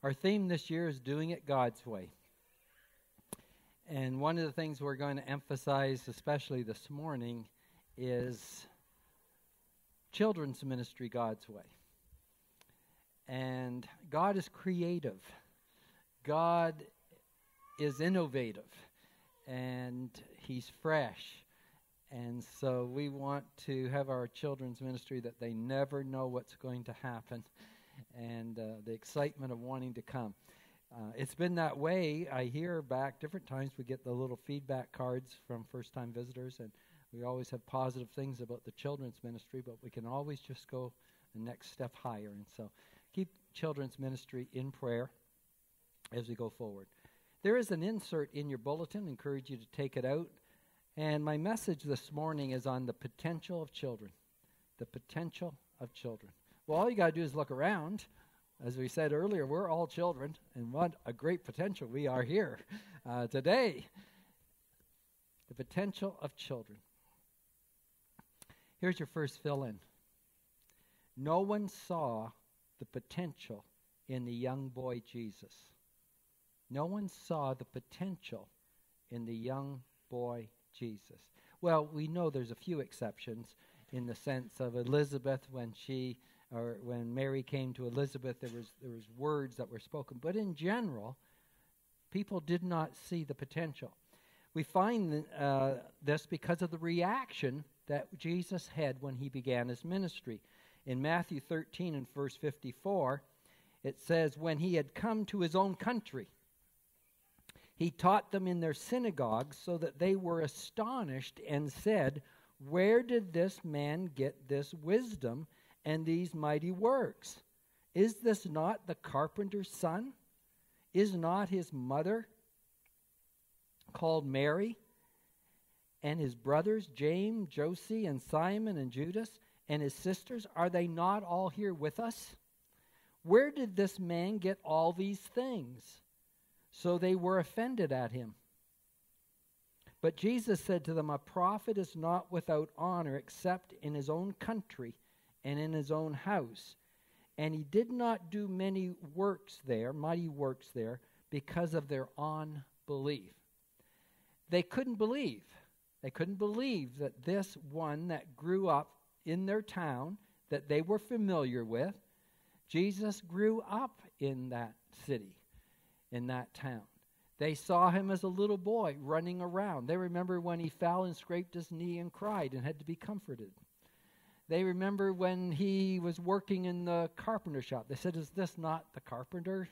Our theme this year is Doing It God's Way. And one of the things we're going to emphasize, especially this morning, is children's ministry God's way. And God is creative. God is innovative. And He's fresh. And so we want to have our children's ministry that they never know what's going to happen. And the excitement of wanting to come. It's been that way. I hear back different times we get the little feedback cards from first-time visitors, and we always have positive things about the children's ministry, but we can always just go the next step higher. And so keep children's ministry in prayer as we go forward. There is an insert in your bulletin. I encourage you to take it out. And my message this morning is on the potential of children. The potential of children. Well, all you got to do is look around. As we said earlier, we're all children, and what a great potential we are here today. The potential of children. Here's your first fill-in. No one saw the potential in the young boy Jesus. No one saw the potential in the young boy Jesus. Well, we know there's a few exceptions in the sense of Elizabeth when Mary came to Elizabeth, there was words that were spoken. But in general, people did not see the potential. We find this because of the reaction that Jesus had when he began his ministry. In Matthew 13 and verse 54, it says, when he had come to his own country, he taught them in their synagogues so that they were astonished and said, where did this man get this wisdom and these mighty works? Is this not the carpenter's son? Is not his mother called Mary? And his brothers, James, Joseph, and Simon, and Judas, and his sisters, are they not all here with us? Where did this man get all these things? So they were offended at him. But Jesus said to them, a prophet is not without honor except in his own country and in his own house. And he did not do many works there, mighty works there, because of their unbelief. They couldn't believe. They couldn't believe that this one that grew up in their town, that they were familiar with, Jesus grew up in that city, in that town. They saw him as a little boy running around. They remember when he fell and scraped his knee and cried and had to be comforted. They remember when he was working in the carpenter shop. They said, is this not the carpenter?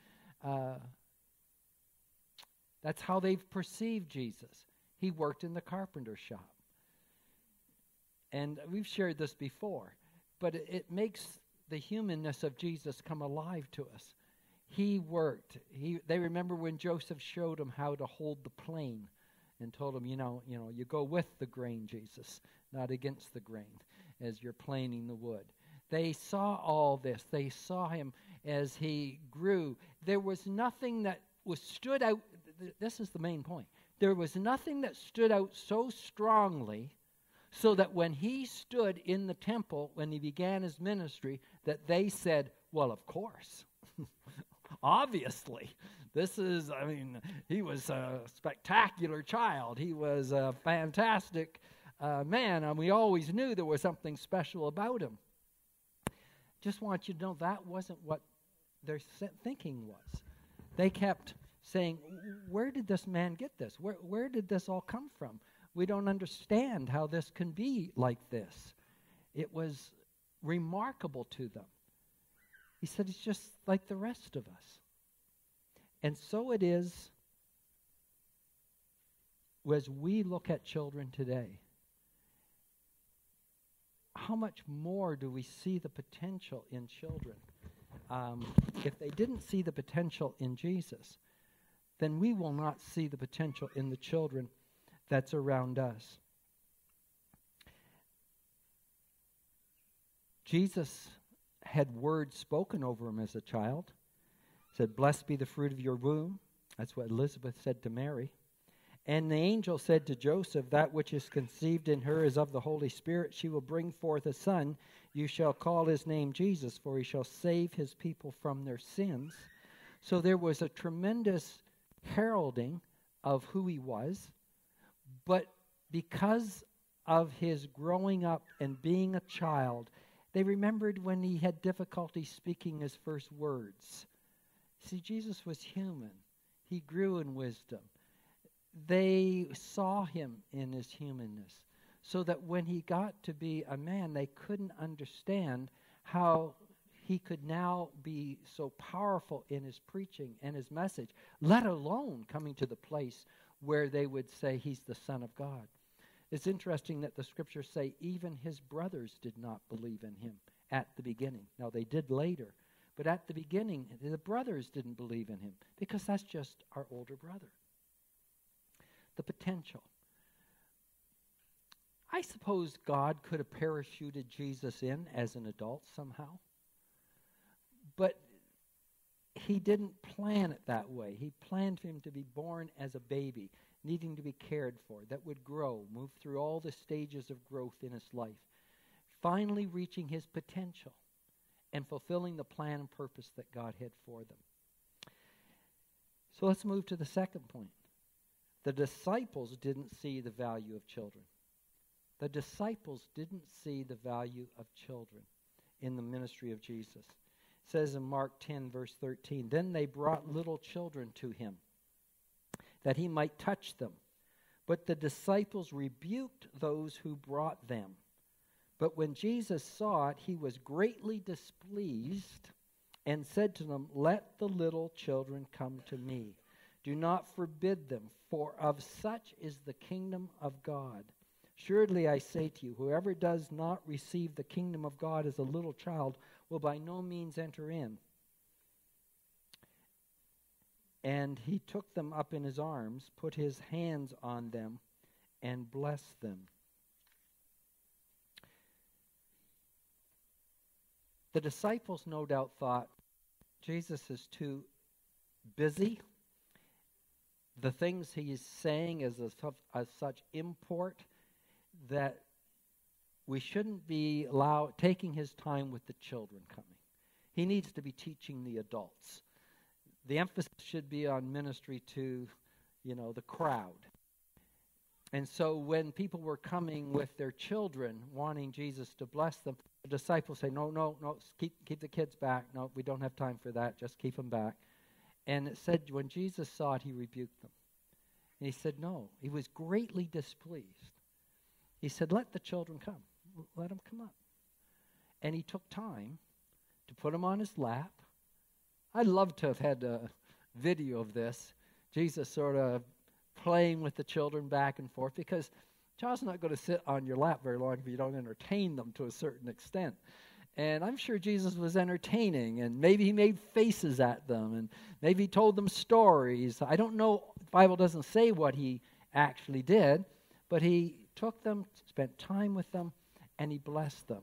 That's how they've perceived Jesus. He worked in the carpenter shop. And we've shared this before, but it makes the humanness of Jesus come alive to us. He worked. They remember when Joseph showed him how to hold the plane and told him, you go with the grain, Jesus, not against the grain as you're planing the wood. They saw all this. They saw him as he grew. There was nothing that stood out. This is the main point. There was nothing that stood out so strongly so that when he stood in the temple, when he began his ministry, that they said, well, of course. Obviously, he was a spectacular child. He was a fantastic man, and we always knew there was something special about him. Just want you to know that wasn't what their thinking was. They kept saying, where did this man get this? Where did this all come from? We don't understand how this can be like this. It was remarkable to them. He said, it's just like the rest of us. And so it is as we look at children today. How much more do we see the potential in children? If they didn't see the potential in Jesus, then we will not see the potential in the children that's around us. Jesus had words spoken over him as a child. Said, blessed be the fruit of your womb. That's what Elizabeth said to Mary. And the angel said to Joseph, that which is conceived in her is of the Holy Spirit. She will bring forth a son. You shall call his name Jesus, for he shall save his people from their sins. So there was a tremendous heralding of who he was, but because of his growing up and being a child, they remembered when he had difficulty speaking his first words. See, Jesus was human. He grew in wisdom. They saw him in his humanness, so that when he got to be a man, they couldn't understand how he could now be so powerful in his preaching and his message, let alone coming to the place where they would say he's the Son of God. It's interesting that the scriptures say even his brothers did not believe in him at the beginning. Now, they did later, but at the beginning, the brothers didn't believe in him because that's just our older brother. The potential. I suppose God could have parachuted Jesus in as an adult somehow, but he didn't plan it that way. He planned for him to be born as a baby, needing to be cared for, that would grow, move through all the stages of growth in his life, finally reaching his potential and fulfilling the plan and purpose that God had for them. So let's move to the second point. The disciples didn't see the value of children. The disciples didn't see the value of children in the ministry of Jesus. It says in Mark 10, verse 13, "Then they brought little children to him, that he might touch them. But the disciples rebuked those who brought them. But when Jesus saw it, he was greatly displeased and said to them, 'Let the little children come to me. Do not forbid them, for of such is the kingdom of God. Surely I say to you, whoever does not receive the kingdom of God as a little child will by no means enter in.' And he took them up in his arms, put his hands on them, and blessed them." The disciples no doubt thought, Jesus is too busy. The things he is saying is of such import that we shouldn't be taking his time with the children coming. He needs to be teaching the adults. The emphasis should be on ministry to, the crowd. And so when people were coming with their children, wanting Jesus to bless them, the disciples say, no, keep the kids back. No, we don't have time for that. Just keep them back. And it said when Jesus saw it, he rebuked them. And he said, no. He was greatly displeased. He said, let the children come. Let them come up. And he took time to put them on his lap. I'd love to have had a video of this. Jesus sort of playing with the children back and forth, because child's not going to sit on your lap very long if you don't entertain them to a certain extent. And I'm sure Jesus was entertaining, and maybe he made faces at them, and maybe he told them stories. I don't know. The Bible doesn't say what he actually did, but he took them, spent time with them, and he blessed them.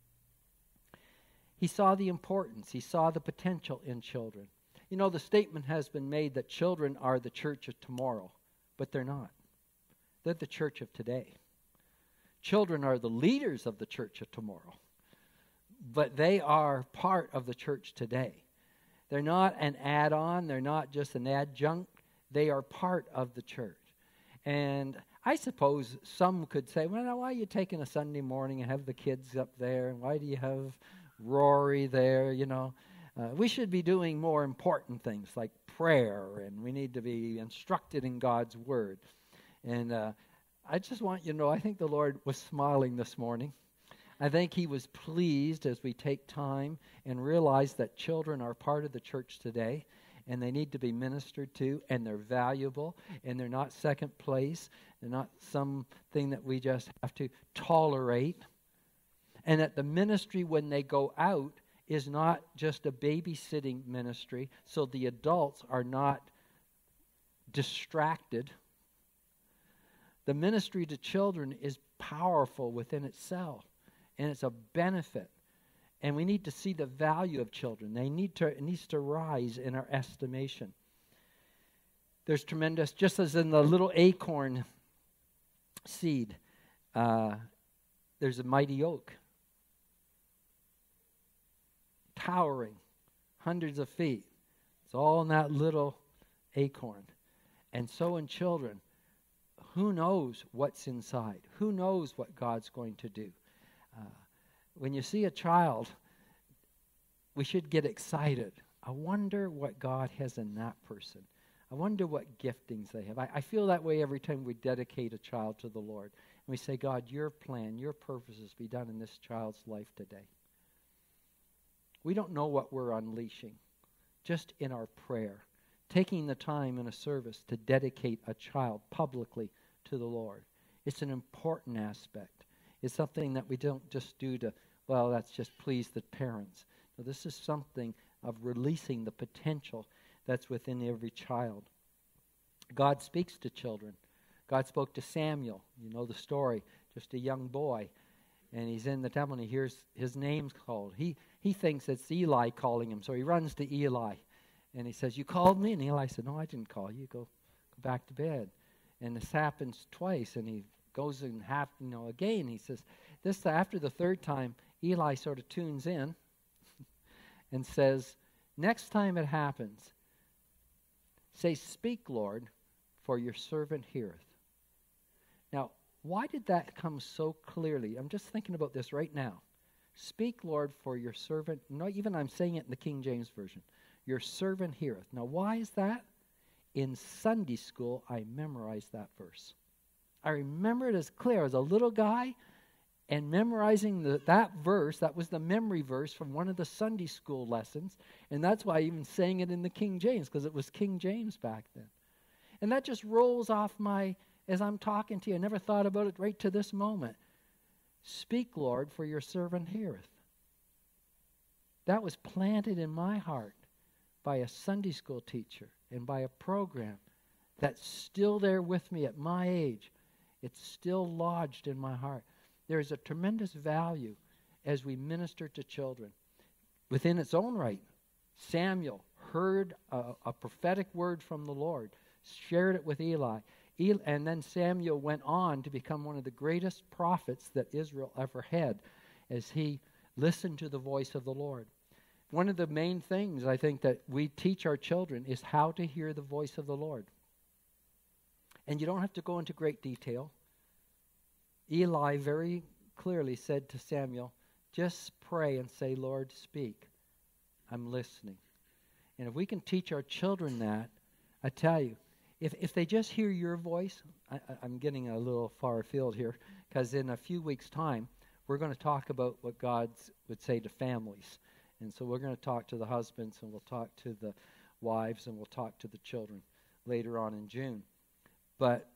He saw the importance. He saw the potential in children. The statement has been made that children are the church of tomorrow, but they're not. They're the church of today. Children are the leaders of the church of tomorrow, but they are part of the church today. They're not an add-on. They're not just an adjunct. They are part of the church. And I suppose some could say, well, now, why are you taking a Sunday morning and have the kids up there? And why do you have Rory there? We should be doing more important things like prayer, and we need to be instructed in God's word. And I just want you to know, I think the Lord was smiling this morning. I think he was pleased as we take time and realize that children are part of the church today, and they need to be ministered to, and they're valuable, and they're not second place. They're not something that we just have to tolerate. And that the ministry when they go out is not just a babysitting ministry, so the adults are not distracted. The ministry to children is powerful within itself, and it's a benefit. And we need to see the value of children. It needs to rise in our estimation. There's tremendous, just as in the little acorn seed, there's a mighty oak, towering hundreds of feet. all in that little acorn. And so in children, who knows what's inside? Who knows what God's going to do? When you see a child, we should get excited. I wonder what God has in that person. I wonder what giftings they have. I feel that way every time we dedicate a child to the Lord. And we say, God, your plan, your purposes be done in this child's life today. We don't know what we're unleashing. Just in our prayer, taking the time in a service to dedicate a child publicly to the Lord. It's an important aspect. It's something that we don't just do to, well, that's just please the parents. No, this is something of releasing the potential that's within every child. God speaks to children. God spoke to Samuel. You know the story. Just a young boy. And he's in the temple and he hears his name's called. He thinks it's Eli calling him. So he runs to Eli. And he says, you called me? And Eli said, no, I didn't call you. Go back to bed. And this happens twice. And he goes and again. He says, after the third time, Eli sort of tunes in and says, next time it happens, say, speak, Lord, for your servant heareth. Now, why did that come so clearly? I'm just thinking about this right now. Speak, Lord, for your servant. No, even I'm saying it in the King James Version. Your servant heareth. Now, why is that? In Sunday school, I memorized that verse. I remember it as clear as a little guy and memorizing that verse. That was the memory verse from one of the Sunday school lessons. And that's why I even sang it in the King James, because it was King James back then. And that just rolls off as I'm talking to you. I never thought about it right to this moment. Speak, Lord, for your servant heareth. That was planted in my heart by a Sunday school teacher and by a program that's still there with me at my age. It's still lodged in my heart. There is a tremendous value as we minister to children. Within its own right, Samuel heard a prophetic word from the Lord, shared it with Eli. And then Samuel went on to become one of the greatest prophets that Israel ever had as he listened to the voice of the Lord. One of the main things I think that we teach our children is how to hear the voice of the Lord. And you don't have to go into great detail. Eli very clearly said to Samuel, just pray and say, Lord, speak. I'm listening. And if we can teach our children that, I tell you, if they just hear your voice, I'm getting a little far afield here, because in a few weeks' time, we're going to talk about what God would say to families. And so we're going to talk to the husbands, and we'll talk to the wives, and we'll talk to the children later on in June. But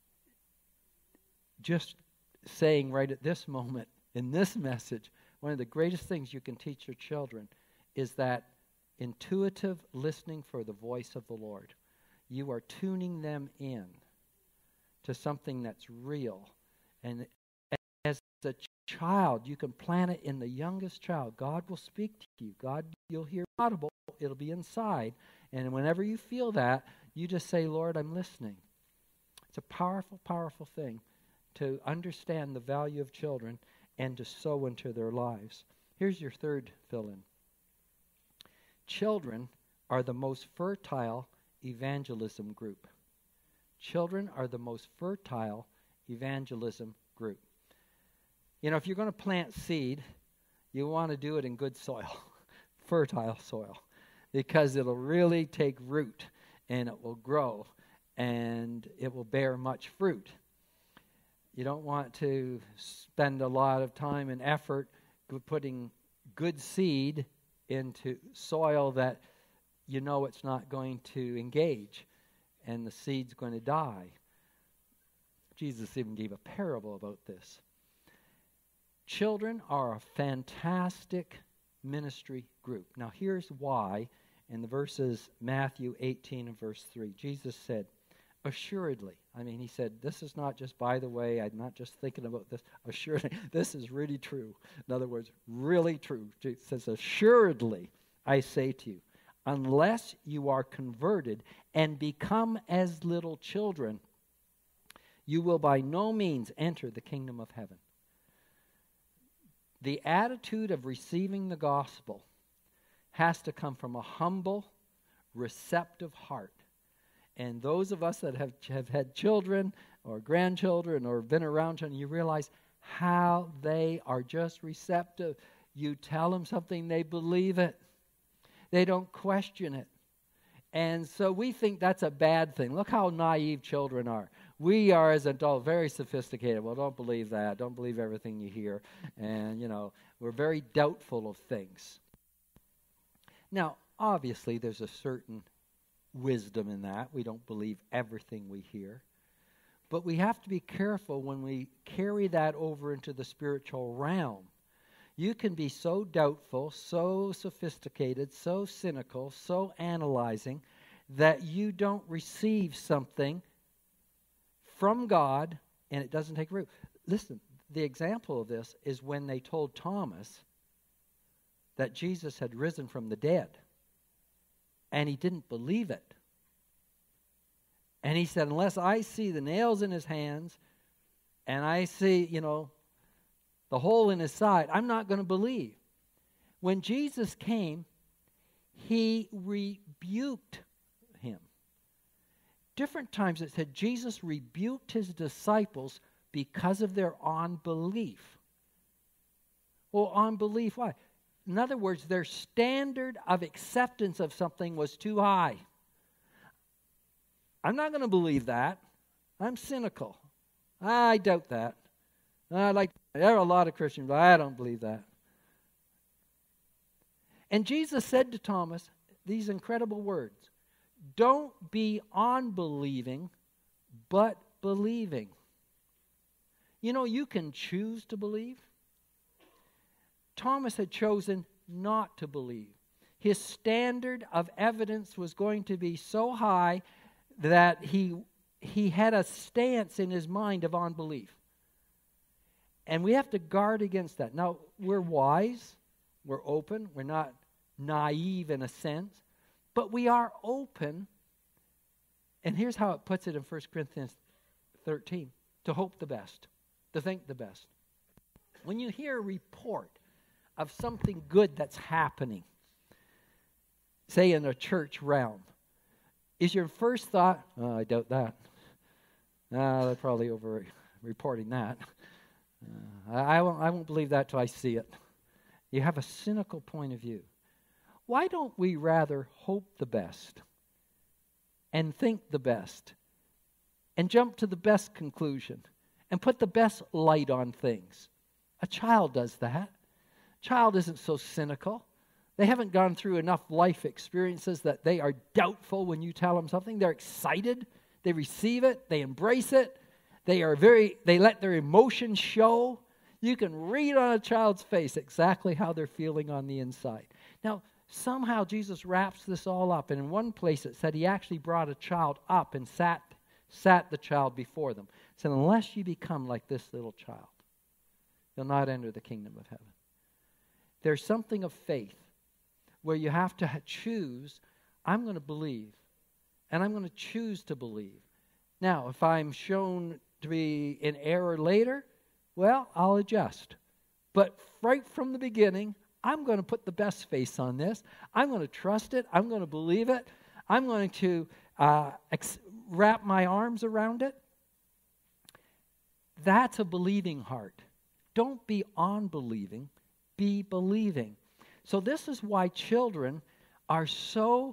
just saying right at this moment, in this message, one of the greatest things you can teach your children is that intuitive listening for the voice of the Lord. You are tuning them in to something that's real. And as a child, you can plant it in the youngest child. God will speak to you. God, you'll hear audible. It'll be inside. And whenever you feel that, you just say, Lord, I'm listening. It's a powerful, powerful thing to understand the value of children and to sow into their lives. Here's your third fill-in. Children are the most fertile evangelism group. Children are the most fertile evangelism group. You know, if you're going to plant seed, you want to do it in good soil, fertile soil, because it'll really take root and it will grow and it will bear much fruit. You don't want to spend a lot of time and effort putting good seed into soil that you know it's not going to engage and the seed's going to die. Jesus even gave a parable about this. Children are a fantastic ministry group. Now here's why. In the verses Matthew 18 and verse 3, Jesus said, assuredly, he said, this is not just by the way, I'm not just thinking about this, assuredly, this is really true. In other words, really true. Jesus says, assuredly, I say to you, unless you are converted and become as little children, you will by no means enter the kingdom of heaven. The attitude of receiving the gospel has to come from a humble, receptive heart. And those of us that have had children or grandchildren or been around children, you realize how they are just receptive. You tell them something, they believe it. They don't question it. And so we think that's a bad thing. Look how naive children are. We are, as adults, very sophisticated. Well, don't believe that. Don't believe everything you hear. And, we're very doubtful of things. Now, obviously, there's a certain wisdom in that. We don't believe everything we hear. But we have to be careful when we carry that over into the spiritual realm. You can be so doubtful, so sophisticated, so cynical, so analyzing, that you don't receive something from God and it doesn't take root. Listen, the example of this is when they told Thomas that Jesus had risen from the dead. And he didn't believe it. And he said, unless I see the nails in his hands and I see, the hole in his side, I'm not going to believe. When Jesus came, he rebuked him. Different times it said Jesus rebuked his disciples because of their unbelief. Well, unbelief, why? In other words, their standard of acceptance of something was too high. I'm not going to believe that. I'm cynical. I doubt that. There are a lot of Christians, but I don't believe that. And Jesus said to Thomas these incredible words, don't be unbelieving, but believing. You can choose to believe. Thomas had chosen not to believe. His standard of evidence was going to be so high that he had a stance in his mind of unbelief. And we have to guard against that. Now, we're wise, we're open, we're not naive in a sense, but we are open. And here's how it puts it in 1 Corinthians 13, to hope the best, to think the best. When you hear a report of something good that's happening, say in a church realm, is your first thought, I doubt that. They're probably over-reporting that. I won't believe that till I see it. You have a cynical point of view. Why don't we rather hope the best and think the best and jump to the best conclusion and put the best light on things? A child does that. A child isn't so cynical. They haven't gone through enough life experiences that they are doubtful when you tell them something. They're excited. They receive it. They embrace it. They let their emotions show. You can read on a child's face exactly how they're feeling on the inside. Now, somehow Jesus wraps this all up. And in one place it said he actually brought a child up and sat the child before them. It said, unless you become like this little child, you'll not enter the kingdom of heaven. There's something of faith where you have to choose, I'm going to believe, and I'm going to choose to believe. Now, if I'm shown to be in error later, well, I'll adjust. But right from the beginning, I'm going to put the best face on this. I'm going to trust it. I'm going to believe it. I'm going to wrap my arms around it. That's a believing heart. Don't be unbelieving, be believing. So this is why children are so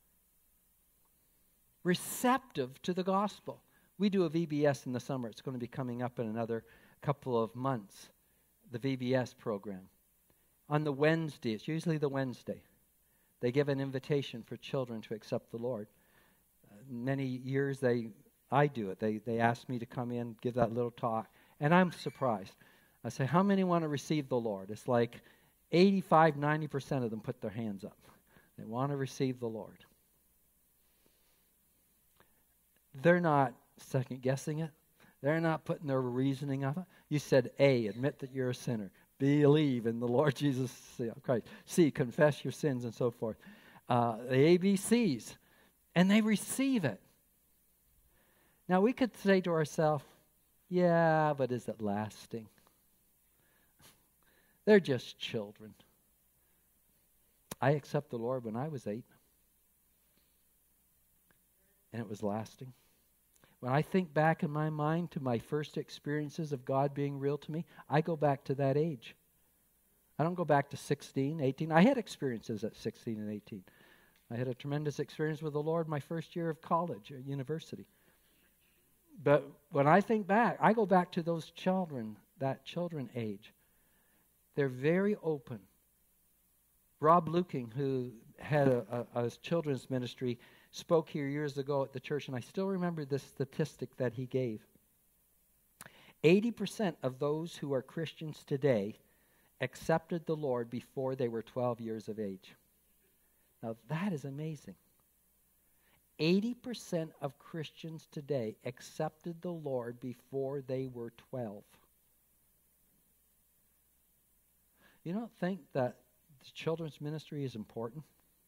receptive to the gospel. We do a VBS in the summer. It's going to be coming up in another couple of months, the VBS program. On the Wednesday, it's usually the Wednesday, they give an invitation for children to accept the Lord. Many years I do it. They ask me to come in, give that little talk, and I'm surprised. I say, how many want to receive the Lord? It's like 85, 90% of them put their hands up. They want to receive the Lord. They're not second-guessing it. They're not putting their reasoning of it. You said A, admit that you're a sinner. Believe in the Lord Jesus Christ. C, confess your sins and so forth. The ABCs. And they receive it. Now we could say to ourselves, yeah, but is it lasting? They're just children. I accepted the Lord when I was 8. and it was lasting. When I think back in my mind to my first experiences of God being real to me, I go back to that age. I don't go back to 16, 18. I had experiences at 16 and 18. I had a tremendous experience with the Lord my first year of college or university. But when I think back, I go back to those children, that children age. They're very open. Rob Luking, who had a children's ministry, spoke here years ago at the church, and I still remember this statistic that he gave. 80% of those who are Christians today accepted the Lord before they were 12 years of age. Now that is amazing. 80% of Christians today accepted the Lord before they were 12. You don't think that the children's ministry is important?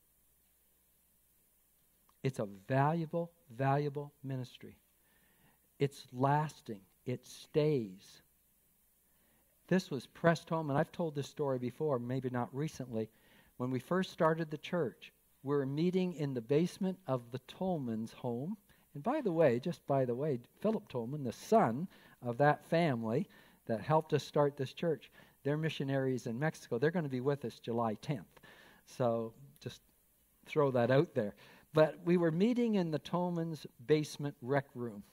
It's a valuable, valuable ministry. It's lasting. It stays. This was pressed home, and I've told this story before, maybe not recently. When we first started the church, we were meeting in the basement of the Tolman's home. And by the way, Philip Tolman, the son of that family that helped us start this church, they're missionaries in Mexico. They're going to be with us July 10th. So just throw that out there. But we were meeting in the Tolman's basement rec room.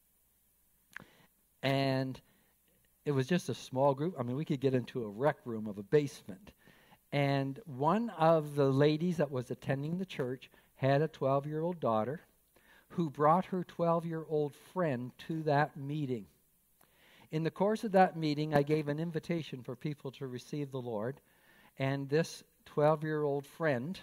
And it was just a small group. I mean, we could get into a rec room of a basement. And one of the ladies that was attending the church had a 12-year-old daughter who brought her 12-year-old friend to that meeting. In the course of that meeting, I gave an invitation for people to receive the Lord. And this 12-year-old friend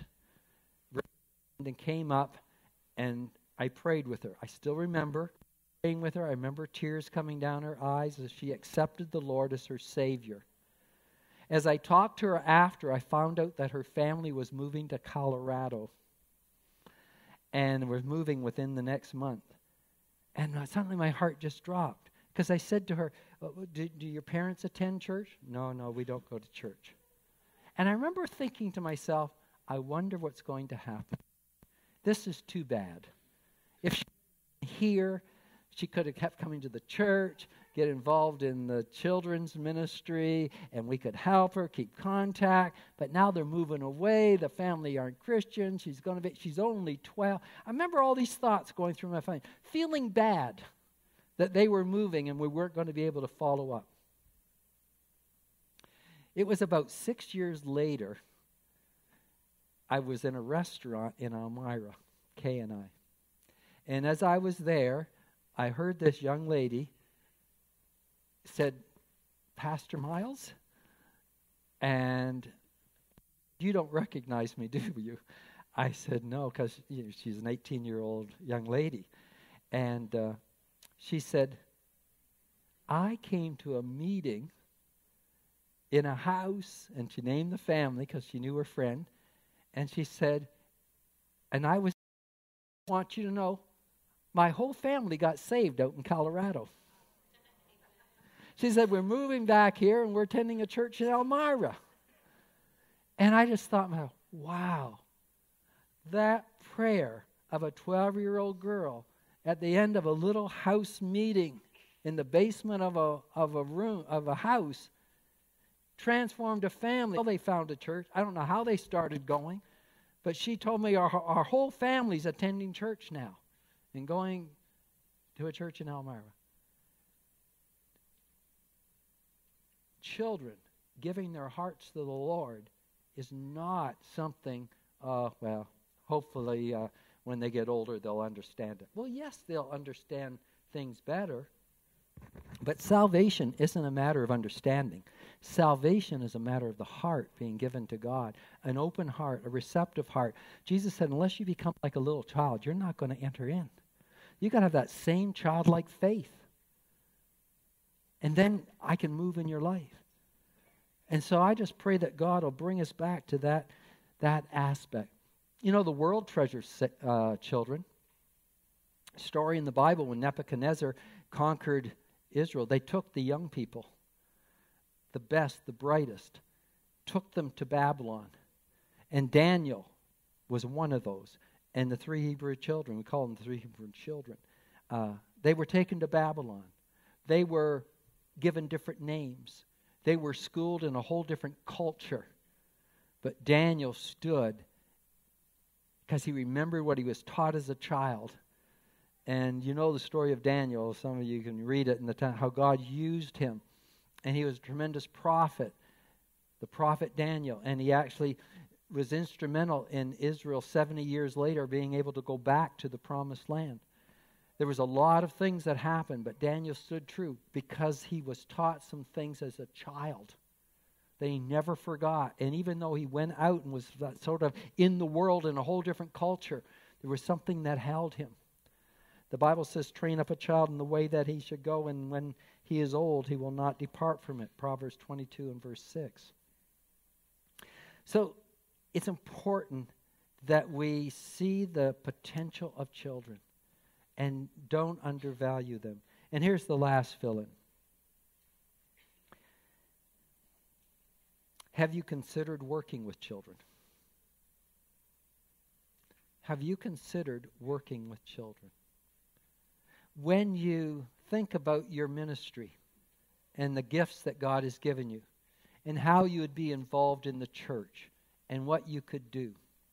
came up, and I prayed with her. I still remember praying with her. I remember tears coming down her eyes as she accepted the Lord as her Savior. As I talked to her after, I found out that her family was moving to Colorado and was moving within the next month. And suddenly my heart just dropped because I said to her, do your parents attend church? No, we don't go to church. And I remember thinking to myself, I wonder what's going to happen. This is too bad. If she was here, she could have kept coming to the church, get involved in the children's ministry, and we could help her, keep contact. But now they're moving away. The family aren't Christian. She's only 12. I remember all these thoughts going through my mind, feeling bad that they were moving and we weren't going to be able to follow up. It was about 6 years later, I was in a restaurant in Elmira, Kay and I. And as I was there, I heard this young lady said, Pastor Miles? And you don't recognize me, do you? I said, no, because she's an 18-year-old young lady. And she said, I came to a meeting in a house, and she named the family because she knew her friend. And she said, and I want you to know, my whole family got saved out in Colorado. She said, we're moving back here and we're attending a church in Elmira. And I just thought, wow, that prayer of a 12-year-old girl at the end of a little house meeting in the basement of a house transformed a family. Well, they found a church. I don't know how they started going, but she told me our whole family's attending church now and going to a church in Elmira. Children giving their hearts to the Lord is not something, hopefully when they get older they'll understand it. Well, yes, they'll understand things better, but salvation isn't a matter of understanding. Salvation is a matter of the heart being given to God, an open heart, a receptive heart. Jesus said, unless you become like a little child, you're not going to enter in. You've got to have that same childlike faith. And then I can move in your life. And so I just pray that God will bring us back to that aspect. You know, the world treasures children. Story in the Bible when Nebuchadnezzar conquered Israel, they took the young people, the best, the brightest, took them to Babylon. And Daniel was one of those. and the three Hebrew children, we call them the three Hebrew children, they were taken to Babylon. They were given different names. They were schooled in a whole different culture. But Daniel stood because he remembered what he was taught as a child. And you know the story of Daniel. Some of you can read it in the time, how God used him. And he was a tremendous prophet, the prophet Daniel. And he actually was instrumental in Israel 70 years later being able to go back to the promised land. There was a lot of things that happened, but Daniel stood true because he was taught some things as a child that he never forgot. And even though he went out and was sort of in the world in a whole different culture, there was something that held him. The Bible says, train up a child in the way that he should go, and when he is old, he will not depart from it. Proverbs 22 and verse 6. So it's important that we see the potential of children and don't undervalue them. And here's the last fill-in. Have you considered working with children? Have you considered working with children? When you think about your ministry and the gifts that God has given you and how you would be involved in the church and what you could do,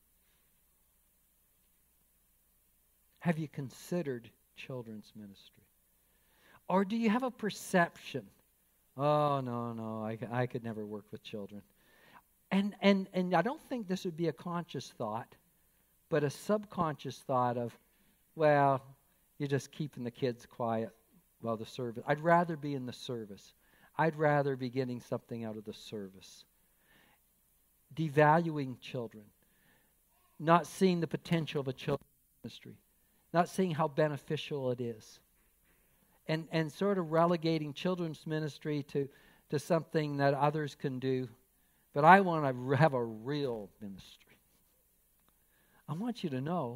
have you considered children's ministry? Or do you have a perception, oh, no, I could never work with children? And I don't think this would be a conscious thought, but a subconscious thought of, well, you're just keeping the kids quiet while the service. I'd rather be in the service. I'd rather be getting something out of the service. Devaluing children. Not seeing the potential of a children's ministry. Not seeing how beneficial it is. And sort of relegating children's ministry to something that others can do. But I want to have a real ministry. I want you to know,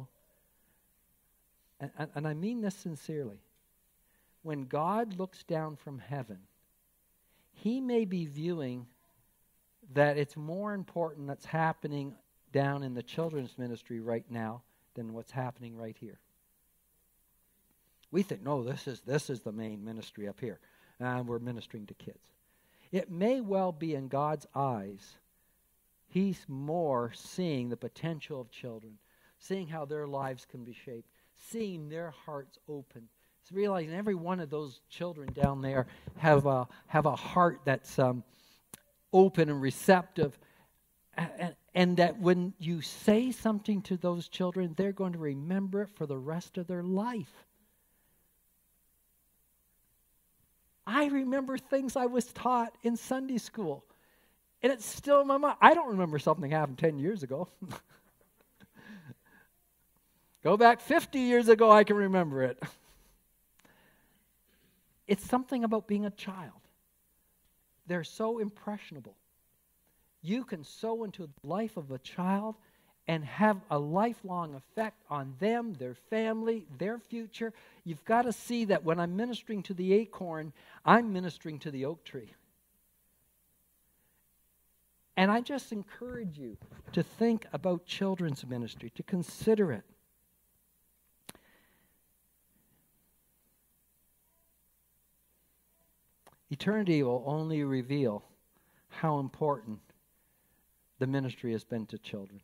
and I mean this sincerely, when God looks down from heaven, He may be viewing that it's more important that's happening down in the children's ministry right now than what's happening right here. We think, no, this is the main ministry up here, and we're ministering to kids. It may well be in God's eyes, He's more seeing the potential of children, seeing how their lives can be shaped, seeing their hearts open. It's realizing every one of those children down there have a heart that's open and receptive, and that when you say something to those children, they're going to remember it for the rest of their life. I remember things I was taught in Sunday school, and it's still in my mind. I don't remember something happened 10 years ago. Go back 50 years ago, I can remember it. It's something about being a child. They're so impressionable. You can sow into the life of a child and have a lifelong effect on them, their family, their future. You've got to see that when I'm ministering to the acorn, I'm ministering to the oak tree. And I just encourage you to think about children's ministry, to consider it. Eternity will only reveal how important the ministry has been to children.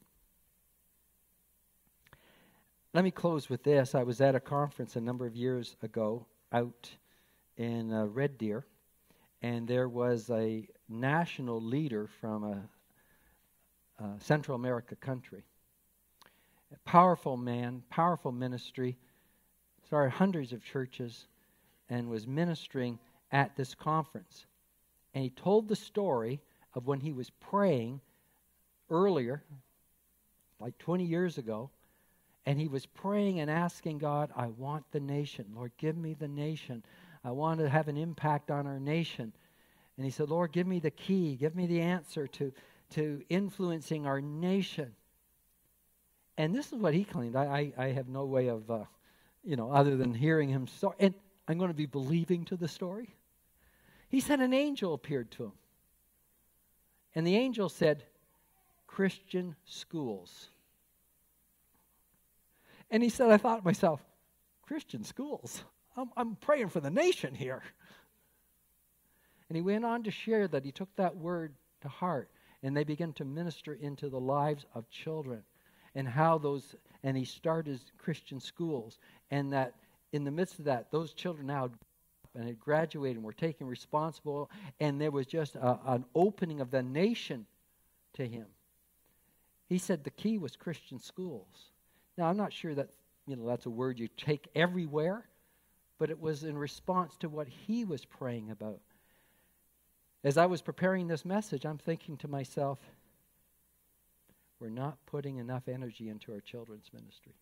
Let me close with this. I was at a conference a number of years ago out in Red Deer, and there was a national leader from a Central America country. A powerful man, powerful ministry, started hundreds of churches, and was ministering at this conference. And he told the story of when he was praying earlier, like 20 years ago, and he was praying and asking God, I want the nation. Lord, give me the nation. I want to have an impact on our nation. And he said, Lord, give me the key. Give me the answer to influencing our nation. And this is what he claimed. I have no way of, other than hearing him. And I'm going to be believing to the story. He said an angel appeared to him. And the angel said, Christian schools. And he said, I thought to myself, Christian schools? I'm praying for the nation here. And he went on to share that he took that word to heart, and they began to minister into the lives of children, and how those, and he started Christian schools, and that in the midst of that, those children now and had graduated and were taken responsible, and there was just an opening of the nation to him. He said the key was Christian schools. Now, I'm not sure that, that's a word you take everywhere, but it was in response to what he was praying about. As I was preparing this message, I'm thinking to myself, we're not putting enough energy into our children's ministry.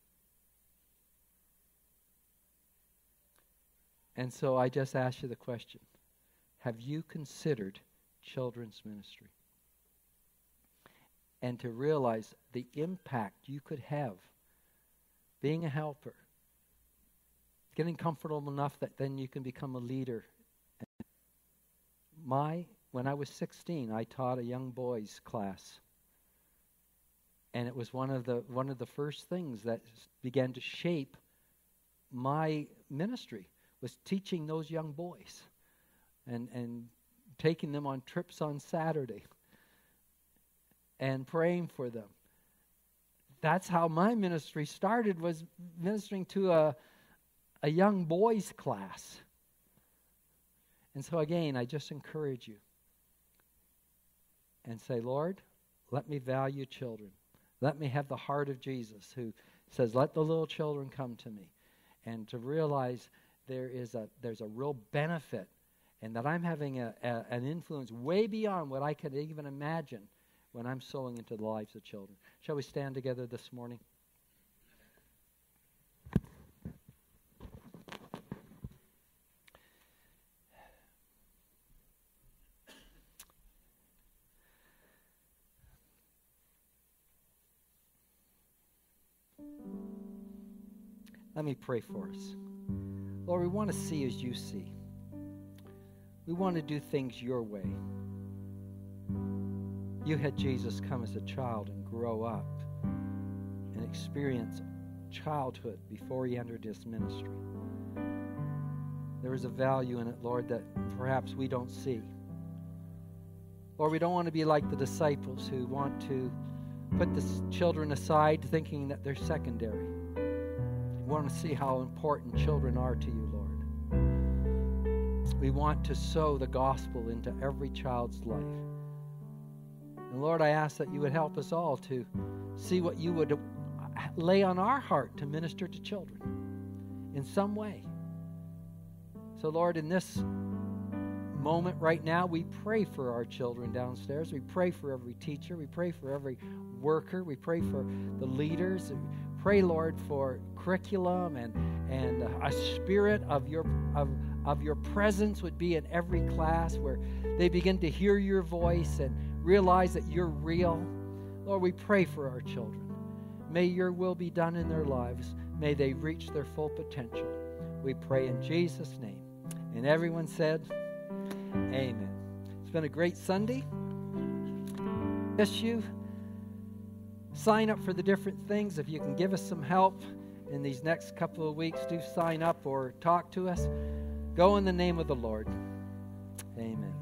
And so I just ask you the question, have you considered children's ministry? And to realize the impact you could have being a helper, getting comfortable enough that then you can become a leader. When I was 16, I taught a young boys class. And it was one of the first things that began to shape my ministry, was teaching those young boys and taking them on trips on Saturday and praying for them. That's how my ministry started, was ministering to a young boys class. And so again, I just encourage you and say, Lord, let me value children. Let me have the heart of Jesus, who says, let the little children come to me. And to realize there's a real benefit, and that I'm having an influence way beyond what I could even imagine when I'm sowing into the lives of children. Shall we stand together this morning? Let me pray for us. Lord, we want to see as you see. We want to do things your way. You had Jesus come as a child and grow up and experience childhood before he entered his ministry. There is a value in it, Lord, that perhaps we don't see. Lord, we don't want to be like the disciples who want to put the children aside thinking that they're secondary. We want to see how important children are to you, Lord. We want to sow the gospel into every child's life. And Lord, I ask that you would help us all to see what you would lay on our heart to minister to children in some way. So Lord, in this moment right now, we pray for our children downstairs. We pray for every teacher. We pray for every worker. We pray for the leaders. And pray, Lord, for curriculum and a spirit of your presence would be in every class, where they begin to hear your voice and realize that you're real. Lord, we pray for our children. May your will be done in their lives. May they reach their full potential. We pray in Jesus' name. And everyone said, amen. It's been a great Sunday. Yes, you sign up for the different things. If you can give us some help in these next couple of weeks, do sign up or talk to us. Go in the name of the Lord. Amen.